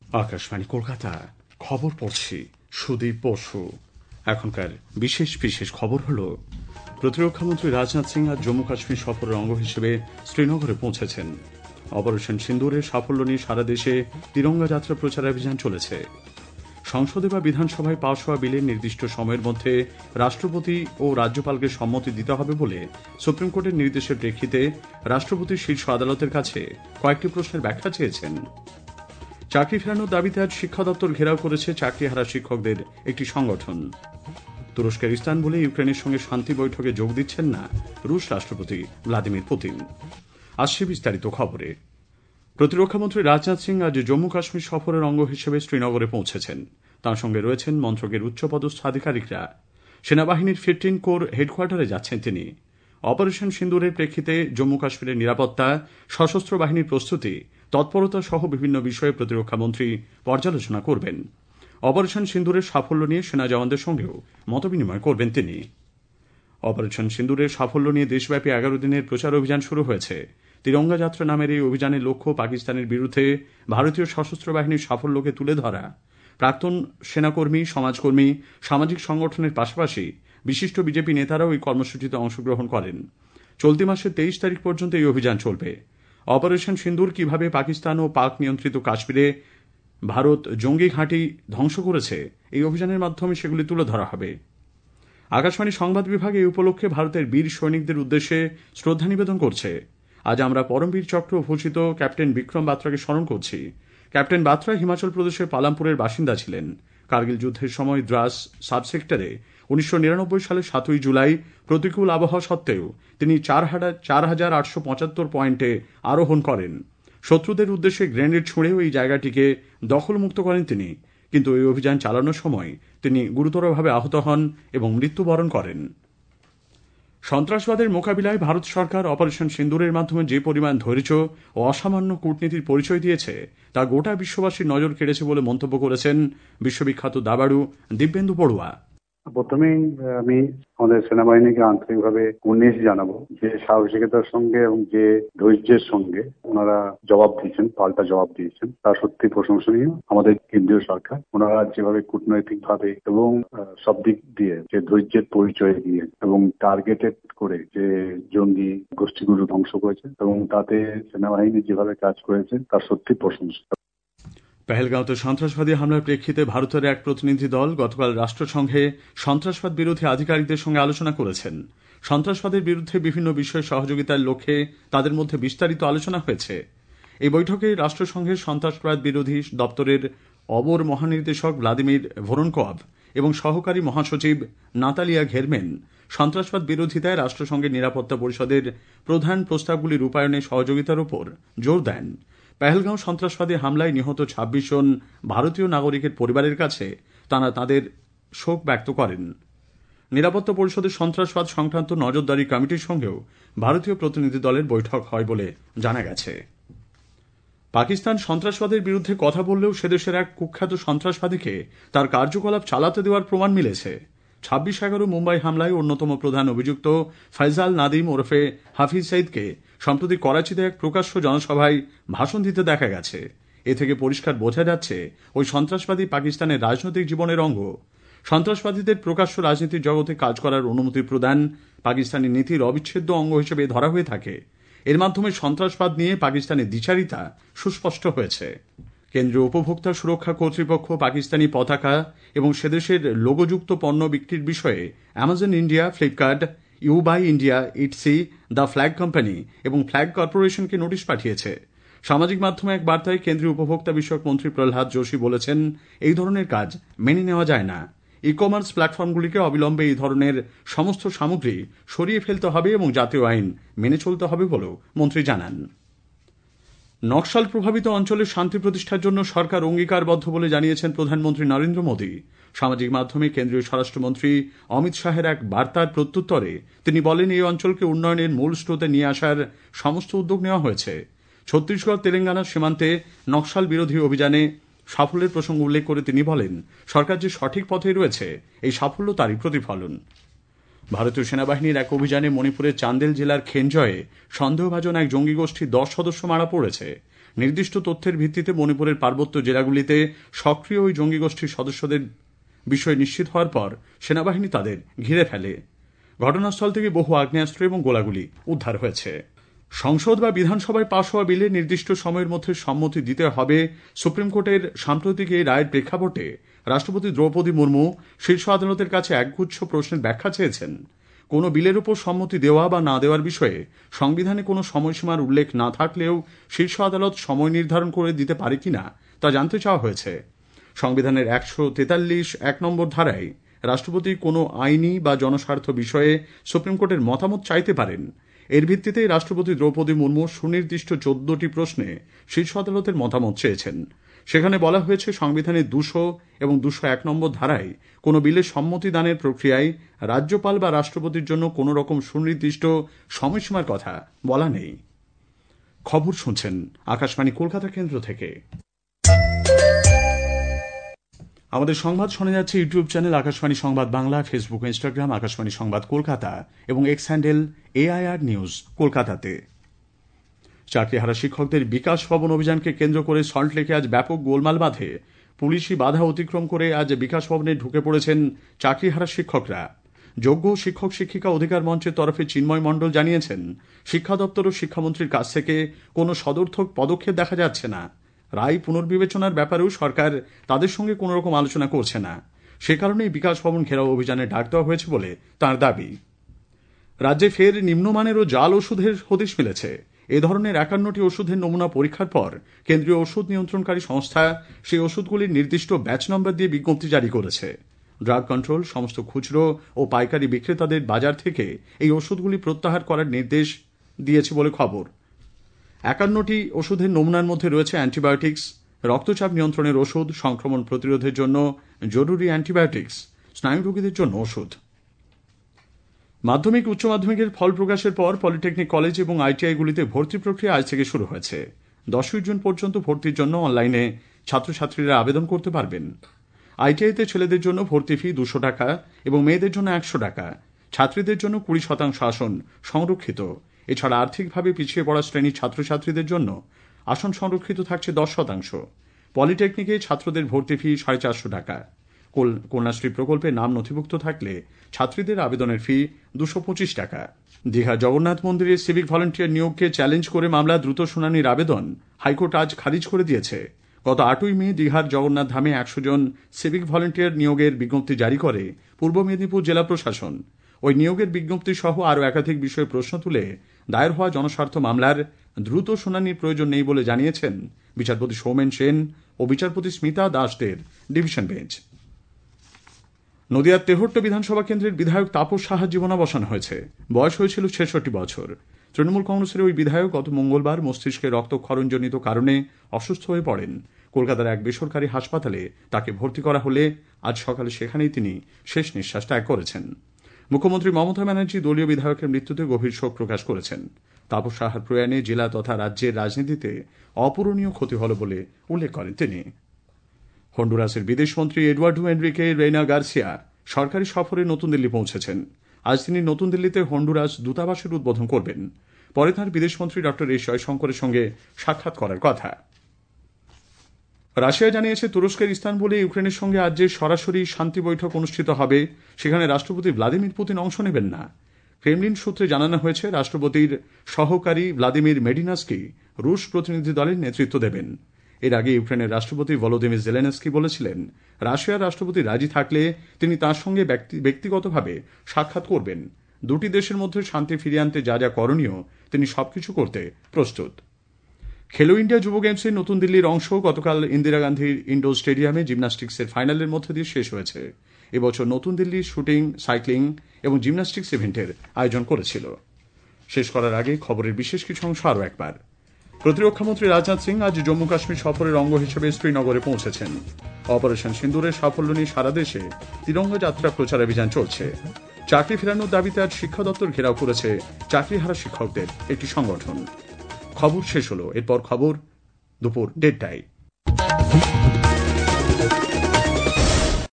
আকাশবাণী কলকাতা, খবর পড়ছি সুদীপ বসু। এখনকার বিশেষ বিশেষ খবর হল, প্রতিরক্ষামন্ত্রী রাজনাথ সিং আজ জম্মু কাশ্মীর সফরের অঙ্গ হিসেবে শ্রীনগরে পৌঁছেছেন। অপারেশন সিন্দুরের সাফল্য নিয়ে সারা দেশে তিরঙ্গা যাত্রা প্রচারাভিযান চলেছে। সংসদে বা বিধানসভায় পাশ হওয়া বিলের নির্দিষ্ট সময়ের মধ্যে রাষ্ট্রপতি ও রাজ্যপালকে সম্মতি দিতে হবে বলে সুপ্রিম কোর্টের নির্দেশের প্রেক্ষিতে রাষ্ট্রপতি শীর্ষ আদালতের কাছে কয়েকটি প্রশ্নের ব্যাখ্যা চেয়েছেন। চাকরি ফেরানোর দাবিতে আজ শিক্ষা দপ্তর ঘেরাও করেছে চাকরিহারা শিক্ষকদের একটি সংগঠন। তুরস্কের ইস্তানবুলে ইউক্রেনের সঙ্গে শান্তি বৈঠকে যোগ দিচ্ছেন না রুশ রাষ্ট্রপতি ভ্লাদিমির পুতিন। আসছে বিস্তারিত খবরে। প্রতিরক্ষামন্ত্রী রাজনাথ সিং আজ জম্মু কাশ্মীর সফরের অঙ্গ হিসেবে শ্রীনগরে পৌঁছেছেন। তাঁর সঙ্গে রয়েছেন মন্ত্রকের উচ্চপদস্থ আধিকারিকরা। সেনাবাহিনীর 15 কোর হেডকোয়ার্টারে যাচ্ছেন তিনি। অপারেশন সিন্দুরের প্রেক্ষিতে জম্মু কাশ্মীরের নিরাপত্তা, সশস্ত্র বাহিনীর প্রস্তুতি, তৎপরতা সহ বিভিন্ন বিষয়ে প্রতিরক্ষামন্ত্রী পর্যালোচনা করবেন। অপারেশন সিন্দুরের সাফল্য নিয়ে সেনা জওয়ানদের সঙ্গেও মতবিনিময় করবেন তিনি। অপারেশন সিন্দুরের সাফল্য নিয়ে দেশব্যাপী 11 দিনের প্রচার অভিযান শুরু হয়েছে। তিরঙ্গা যাত্রা নামের এই অভিযানের লক্ষ্য পাকিস্তানের বিরুদ্ধে ভারতীয় সশস্ত্র বাহিনীর সাফল্যকে তুলে ধরা। প্রাক্তন সেনাকর্মী, সমাজকর্মী, সামাজিক সংগঠনের পাশাপাশি বিশিষ্ট বিজেপি নেতারাও এই কর্মসূচিতে অংশগ্রহণ করেন। চলতি মাসের 23 তারিখ পর্যন্ত এই অভিযান চলবে। অপারেশন সিন্দুর কিভাবে পাকিস্তান ও পাক নিয়ন্ত্রিত কাশ্মীরে ভারত জঙ্গি ঘাঁটি ধ্বংস করেছে, এই অভিযানের মাধ্যমে সেগুলি তুলে ধরা হবে। আকাশবাণী সংবাদ বিভাগ এই উপলক্ষে ভারতের বীর সৈনিকদের উদ্দেশ্যে শ্রদ্ধা নিবেদন করছে। আজ আমরা পরমবীর চক্র ভূষিত ক্যাপ্টেন বিক্রম বাত্রাকে স্মরণ করছি। ক্যাপ্টেন বাত্রা হিমাচল প্রদেশের পালামপুরের বাসিন্দা ছিলেন। কার্গিল যুদ্ধের সময় দ্রাস সাব সেক্টরে 1999 সালের 7 জুলাই প্রতিকূল আবহাওয়া সত্ত্বেও তিনি 4,875 পয়েন্টে আরোহণ করেন। শত্রুদের উদ্দেশ্যে গ্রেনেড ছুঁড়েও এই জায়গাটিকে দখলমুক্ত করেন তিনি। কিন্তু এই অভিযান চালানোর সময় তিনি গুরুতরভাবে আহত হন এবং মৃত্যুবরণ করেন। সন্ত্রাসবাদের মোকাবিলায় ভারত সরকার অপারেশন সিন্দুরের মাধ্যমে যে পরিমাণ ধৈর্য ও অসামান্য কূটনীতির পরিচয় দিয়েছে তা গোটা বিশ্ববাসীর নজর কেড়েছে বলে মন্তব্য করেছেন বিশ্ববিখ্যাত দাবাড়ু দিব্যেন্দু বড়ুয়া। প্রথমেই আমি আমাদের সেনাবাহিনীকে আন্তরিকভাবে উন্নিশ জানাবো যে সাহসিকতার সঙ্গে এবং যে ধৈর্যের সঙ্গে ওনারা জবাব দিয়েছেন, পাল্টা জবাব দিয়েছেন, তা সত্যি প্রশংসনীয়। আমাদের কেন্দ্রীয় সরকার ওনারা যেভাবে কূটনৈতিক ভাবে এবং সব দিক দিয়ে যে ধৈর্যের পরিচয় দিয়ে এবং টার্গেটেড করে যে জঙ্গি গোষ্ঠীগুলো ধ্বংস করেছে এবং তাতে সেনাবাহিনী যেভাবে কাজ করেছে তা সত্যি প্রশংসনীয়। পেহেলগাঁওতে সন্ত্রাসবাদী হামলার প্রেক্ষিতে ভারতের এক প্রতিনিধি দল গতকাল রাষ্ট্রসংঘে সন্ত্রাসবাদ বিরোধী আধিকারিকদের সঙ্গে আলোচনা করেছেন। সন্ত্রাসবাদের বিরুদ্ধে বিভিন্ন বিষয়ে সহযোগিতার লক্ষ্যে তাদের মধ্যে বিস্তারিত আলোচনা হয়েছে। এই বৈঠকে রাষ্ট্রসংঘের সন্ত্রাসবাদ বিরোধী দপ্তরের অবর মহানির্দেশক ভ্লাদিমির ভোরনকভ এবং সহকারী মহাসচিব নাতালিয়া ঘেরমেন সন্ত্রাসবাদ বিরোধিতায় রাষ্ট্রসংঘের নিরাপত্তা পরিষদের প্রধান প্রস্তাবগুলি রূপায়ণে সহযোগিতার উপর জোর দেন। পেহেলগাঁও সন্ত্রাসবাদী হামলায় নিহত 26 জন ভারতীয় নাগরিকের পরিবারের কাছে তাঁরা তাঁদের শোক ব্যক্ত করেন। নিরাপত্তা পরিষদের সন্ত্রাসবাদ সংক্রান্ত নজরদারি কমিটির সঙ্গেও ভারতীয় প্রতিনিধি দলের বৈঠক হয় বলে জানা গেছে। পাকিস্তান সন্ত্রাসবাদের বিরুদ্ধে কথা বললেও সেদেশের এক কুখ্যাত সন্ত্রাসবাদীকে তার কার্যকলাপ চালাতে দেওয়ার প্রমাণ মিলেছে। 26/11 মুম্বাই হামলায় অন্যতম প্রধান অভিযুক্ত ফয়জাল নাদিম ওরফে হাফিজ সঈদকে সম্প্রতি করাচিতে এক প্রকাশ্য জনসভায় ভাষণ দিতে দেখা গেছে। এ থেকে পরিষ্কার বোঝা যাচ্ছে ওই সন্ত্রাসবাদী পাকিস্তানের রাজনৈতিক জীবনের অঙ্গ। সন্ত্রাসবাদীদের প্রকাশ্য রাজনীতির জগতে কাজ করার অনুমতি প্রদান পাকিস্তানি নীতির অবিচ্ছেদ্য অঙ্গ হিসেবে ধরা হয়ে থাকে। এর মাধ্যমে সন্ত্রাসবাদ নিয়ে পাকিস্তানের দ্বিচারিতা সুস্পষ্ট হয়েছে। কেন্দ্রীয় উপভোক্তা সুরক্ষা কর্তৃপক্ষ পাকিস্তানি পতাকা এবং সেদেশের লোগোযুক্ত পণ্য বিক্রির বিষয়ে Amazon India, Flipkart, Ubuy India, Etsy, the flag company এবং ফ্ল্যাগ কর্পোরেশনকে নোটিশ পাঠিয়েছে। সামাজিক মাধ্যমে এক বার্তায় কেন্দ্রীয় উপভোক্তা বিষয়ক মন্ত্রী প্রহ্লাদ যোশী বলেছেন, এই ধরনের কাজ মেনে নেওয়া যায় না। ই কমার্স প্ল্যাটফর্মগুলিকে অবিলম্বে এই ধরনের সমস্ত সামগ্রী সরিয়ে ফেলতে হবে এবং জাতীয় আইন মেনে চলতে হবে বলেও মন্ত্রী জানান। নকশাল প্রভাবিত অঞ্চলে শান্তি প্রতিষ্ঠার জন্য সরকার অঙ্গীকারবদ্ধ বলে জানিয়েছেন প্রধানমন্ত্রী নরেন্দ্র মোদী। সামাজিক মাধ্যমে কেন্দ্রীয় স্বরাষ্ট্রমন্ত্রী অমিত শাহের এক বার্তার প্রত্যুত্তরে তিনি বলেন, এই অঞ্চলকে উন্নয়নের মূল স্রোতে নিয়ে আসার সমস্ত উদ্যোগ নেওয়া হয়েছে। ছত্তিশগড় তেলেঙ্গানার সীমান্তে নকশাল বিরোধী অভিযানে সাফল্যের প্রসঙ্গ উল্লেখ করে তিনি বলেন, সরকার যে সঠিক পথে রয়েছে এই সাফল্য তারই প্রতিফলন। ভারতীয় সেনাবাহিনীর এক অভিযানে মণিপুরের চান্দেল জেলার খেনজয়ে সন্দেহভাজন এক জঙ্গি গোষ্ঠীর 10 সদস্য মারা পড়েছে। নির্দিষ্ট তথ্যের ভিত্তিতে মণিপুরের পার্বত্য জেলাগুলিতে সক্রিয় ওই জঙ্গি গোষ্ঠীর সদস্যদের বিষয়ে নিশ্চিত হওয়ার পর সেনাবাহিনী তাদের ঘিরে ফেলে। ঘটনাস্থল থেকে বহু আগ্নেয়াস্ত্র এবং গোলাগুলি উদ্ধার হয়েছে। সংসদ বা বিধানসভায় পাশ হওয়া বিলে নির্দিষ্ট সময়ের মধ্যে সম্মতি দিতে হবে সুপ্রিম কোর্টের সাম্প্রতিক এই রায়ের প্রেক্ষাপটে রাষ্ট্রপতি দ্রৌপদী মুর্মু শীর্ষ আদালতের কাছে একগুচ্ছ প্রশ্নের ব্যাখ্যা চেয়েছেন। কোনো বিলের উপর সম্মতি দেওয়া বা না দেওয়ার বিষয়ে সংবিধানে কোনো সময়সীমার উল্লেখ না থাকলেও শীর্ষ আদালত সময় নির্ধারণ করে দিতে পারে কিনা তা জানতে চাওয়া হয়েছে। সংবিধানের 143(1) নম্বর ধারায় রাষ্ট্রপতি কোনো আইনি বা জনস্বার্থ বিষয়ে সুপ্রিম কোর্টের মতামত চাইতে পারেন। এর ভিত্তিতে রাষ্ট্রপতি দ্রৌপদী মুর্মু সুনির্দিষ্ট 14টি প্রশ্নে শীর্ষ আদালতের মতামত চেয়েছেন। সেখানে বলা হয়েছে, সংবিধানের 200 এবং 201 নম্বর ধারায় কোনো বিলের সম্মতি দানের প্রক্রিয়ায় রাজ্যপাল বা রাষ্ট্রপতির জন্য কোনো রকম সুনির্দিষ্ট সময়সীমার কথা বলা নেই। খবর শুনছেন আকাশবাণী কলকাতা কেন্দ্র থেকে। আমাদের সংবাদ শোনা যাচ্ছে ইউটিউব চ্যানেল আকাশবাণী সংবাদ বাংলা, ফেসবুক, ইনস্টাগ্রাম আকাশবাণী সংবাদ কলকাতা এবং এক্স হ্যান্ডেল AIR নিউজ কলকাতাতে। চাকরিহারা শিক্ষকদের বিকাশ ভবন অভিযানকে কেন্দ্র করে সল্টলেকে আজ ব্যাপক গোলমাল বাধে। পুলিশি বাধা অতিক্রম করে আজ বিকাশ ভবনে ঢুকে পড়েছেন চাকরিহারা শিক্ষকরা। যোগ্য শিক্ষক শিক্ষিকা অধিকার মঞ্চের তরফে চিন্ময় মণ্ডল জানিয়েছেন, শিক্ষা দপ্তর ও শিক্ষামন্ত্রীর কাছ থেকে কোনো সদর্থক পদক্ষেপ দেখা যাচ্ছে না। রায় পুনর্বিবেচনার ব্যাপারেও সরকার তাদের সঙ্গে কোনো রকম আলোচনা করছে না। সে কারণেই বিকাশ ভবন ঘেরাও অভিযানে ডাক দেওয়া হয়েছে বলে তাঁর দাবি। রাজ্যে ফের নিম্নমানের ও জাল ওষুধের হদিশ মিলেছে। এ ধরনের 51টি ওষুধের নমুনা পরীক্ষার পর কেন্দ্রীয় ওষুধ নিয়ন্ত্রণকারী সংস্থা সেই ওষুধগুলির নির্দিষ্ট ব্যাচ নম্বর দিয়ে বিজ্ঞপ্তি জারি করেছে। ড্রাগ কন্ট্রোল সমস্ত খুচরো ও পাইকারি বিক্রেতাদের বাজার থেকে এই ওষুধগুলি প্রত্যাহার করার নির্দেশ দিয়েছে বলে খবর। 51টি ওষুধের নমুনার মধ্যে রয়েছে অ্যান্টিবায়োটিক্স, রক্তচাপ নিয়ন্ত্রণের ওষুধ, সংক্রমণ প্রতিরোধের জন্য জরুরি অ্যান্টিবায়োটিক্স, স্নায়ু রোগীদের জন্য ওষুধ। মাধ্যমিক উচ্চ মাধ্যমিকের ফল প্রকাশের পর পলিটেকনিক কলেজ এবং ITI-গুলিতে ভর্তি প্রক্রিয়া আজ থেকে শুরু হয়েছে। 10ই জুন পর্যন্ত ভর্তির জন্য অনলাইনে ছাত্রছাত্রীরা আবেদন করতে পারবেন। ITI-তে ছেলেদের জন্য ভর্তি ফি 200 টাকা এবং মেয়েদের জন্য 100 টাকা। ছাত্রীদের জন্য 20% আসন সংরক্ষিত। এছাড়া আর্থিকভাবে পিছিয়ে পড়া শ্রেণীর ছাত্রছাত্রীদের জন্য আসন সংরক্ষিত থাকছে 10%। পলিটেকনিকে ছাত্রদের ভর্তি ফি 450 টাকা। কন্যাশ্রী প্রকল্পে নাম নথিভুক্ত থাকলে ছাত্রীদের আবেদনের ফি 225 টাকা। দীঘা জগন্নাথ মন্দিরে সিভিক ভলান্টিয়ার নিয়োগকে চ্যালেঞ্জ করে মামলা দ্রুত শুনানির আবেদন হাইকোর্ট আজ খারিজ করে দিয়েছে। গত 8ই মে দীঘার জগন্নাথ ধামে 100 জন সিভিক ভলান্টিয়ার নিয়োগের বিজ্ঞপ্তি জারি করে পূর্ব মেদিনীপুর জেলা প্রশাসন। ওই নিয়োগের বিজ্ঞপ্তি সহ আরও একাধিক বিষয়ে প্রশ্ন তুলে দায়ের হওয়া জনস্বার্থ মামলার দ্রুত শুনানির প্রয়োজন নেই বলে জানিয়েছেন বিচারপতি সৌমেন সেন ও বিচারপতি স্মিতা দাসদের ডিভিশন বেঞ্চ। নদিয়ার তেহট্ট বিধানসভা কেন্দ্রের বিধায়ক তাপস সাহার জীবনাবসান হয়েছে। বয়স হয়েছিল 66 বছর। তৃণমূল কংগ্রেসের ওই বিধায়ক গত মঙ্গলবার মস্তিষ্কে রক্তক্ষরণজনিত কারণে অসুস্থ হয়ে পড়েন। কলকাতার এক বেসরকারি হাসপাতালে তাকে ভর্তি করা হলে আজ সকালে সেখানেই তিনি শেষ নিঃশ্বাস ত্যাগ করেছেন। মুখ্যমন্ত্রী মমতা ব্যানার্জি দলীয় বিধায়কের মৃত্যুতে গভীর শোক প্রকাশ করেছেন। তাপস সাহার প্রয়াণে জেলা তথা রাজ্যের রাজনীতিতে অপূরণীয় ক্ষতি হল বলে উল্লেখ করেন তিনি। হন্ডুরাসের বিদেশমন্ত্রী এডওয়ার্ডো এনরিকে রেইনা গার্সিয়া সরকারি সফরে নতুন দিল্লি পৌঁছেছেন। আজ তিনি নতুন দিল্লিতে হন্ডুরাস দূতাবাসের উদ্বোধন করবেন। পরে তাঁর বিদেশমন্ত্রী ডক্টর এস জয়শঙ্করের সঙ্গে সাক্ষাৎ করার কথা। রাশিয়া জানিয়েছে, তুরস্কের ইস্তানবুলে ইউক্রেনের সঙ্গে আজ যে সরাসরি শান্তি বৈঠক অনুষ্ঠিত হবে সেখানে রাষ্ট্রপতি ভ্লাদিমির পুতিন অংশ নেবেন না। ক্রেমলিন সূত্রে জানানো হয়েছে, রাষ্ট্রপতির সহকারী ভ্লাদিমির মেডিনাস্কি রুশ প্রতিনিধি দলের নেতৃত্ব দেবেন। এর আগে ইউক্রেনের রাষ্ট্রপতি ভলোদিমির জেলেনস্কি বলেছিলেন, রাশিয়ার রাষ্ট্রপতি রাজি থাকলে তিনি তাঁর সঙ্গে ব্যক্তিগতভাবে সাক্ষাৎ করবেন। দুটি দেশের মধ্যে শান্তি ফিরিয়ে আনতে যা যা করণীয় তিনি সবকিছু করতে প্রস্তুত। খেলো ইন্ডিয়া যুব গেমসের নতুন দিল্লির অংশ গতকাল ইন্দিরা গান্ধীর ইন্ডোর স্টেডিয়ামে জিমন্যাস্টিক্সের ফাইনালের মধ্যে দিয়ে শেষ হয়েছে। এবছর নতুন দিল্লি শুটিং, সাইক্লিং এবং জিমন্যাস্টিক্স ইভেন্টের আয়োজন করেছিল। শেষ করার আগে খবরের বিশেষ কিছু অংশ আরও একবার। প্রতিরক্ষামন্ত্রী রাজনাথ সিং আজ জম্মু কাশ্মীর সফরের অঙ্গ হিসেবে শ্রীনগরে পৌঁছেছেন। অপারেশন সিন্দুরের সাফল্য নিয়ে সারা দেশে তিরঙ্গা যাত্রা প্রচারাভিযান চলছে। চাকরি ফেরানোর দাবিতে আজ শিক্ষা দপ্তর ঘেরাও করেছে চাকরিহারা শিক্ষকদের একটি সংগঠন। খবর শেষ হলো। এরপর খবর দুপুর 1:30টায়।